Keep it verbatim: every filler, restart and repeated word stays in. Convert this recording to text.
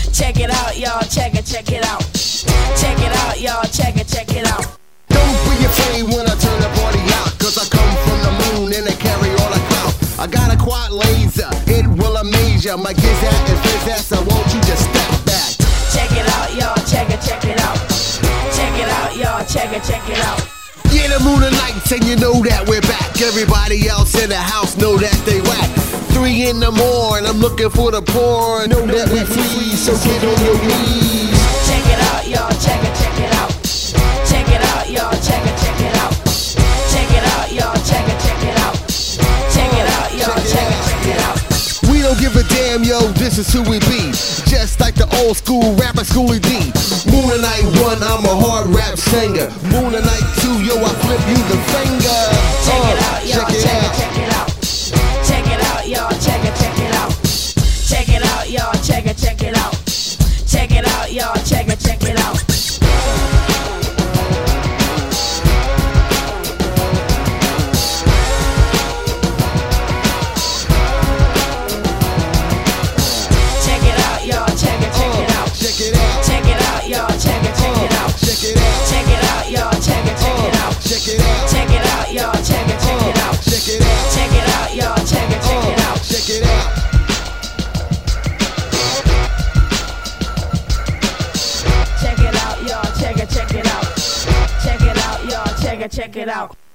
Check it out, y'all, check it, check it out. Check it out, y'all, check it, check it out. Don't be afraid when I turn the party out, cause I come from the moon and I carry all the clout. I got a quad laser, it will amaze ya. My giz at is fizz at, so won't you just step back. Check it out, y'all, check it, check it out. Check it out, y'all, check it, check it out. Yeah, the moon and lights, and you know that we're back. Everybody else in the house know that they whack. Three in the morning, I'm looking for the porn. Know that we free, so get on your knees. Check it out, y'all, check it, check it out. Check it out, y'all, check it, check it out. Check it out, y'all, check it, check it out. Check it out, y'all, check it, check it out. We don't give a damn, yo, this is who we be. Just like the old school rapper Schoolie D. Moon and Night one, I'm a hard rap singer. Moon and Night two, yo, I flip you the finger. Check uh, it out, y'all, check it check out. it, check it out. Check it out, y'all, check it, check it out. Check it out, y'all, check it, check it out. Check it out, y'all, check it, check it out. Check it out, y'all, check it, check it out. Check it out. Check it out, y'all, check it, check it out. Check it out. Check it out, y'all, check it, check it out. Check it out. Check it out, y'all, check it, check it out. Check it out. Check it out, y'all, check it, check it out. Check it out. Check it out, y'all, check it, check it out. Check it out, y'all, check it, check it out.